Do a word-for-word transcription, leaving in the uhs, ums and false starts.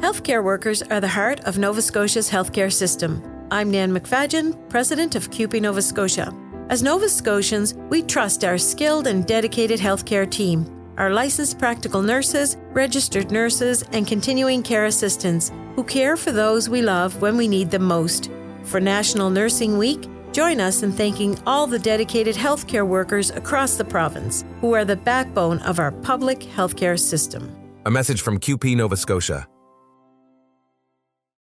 Healthcare workers are the heart of Nova Scotia's healthcare system. I'm Nan McFadgen, President of C U P E Nova Scotia. As Nova Scotians, we trust our skilled and dedicated healthcare team, our licensed practical nurses, registered nurses, and continuing care assistants who care for those we love when we need them most. For National Nursing Week, join us in thanking all the dedicated healthcare workers across the province who are the backbone of our public healthcare system. A message from C U P E Nova Scotia.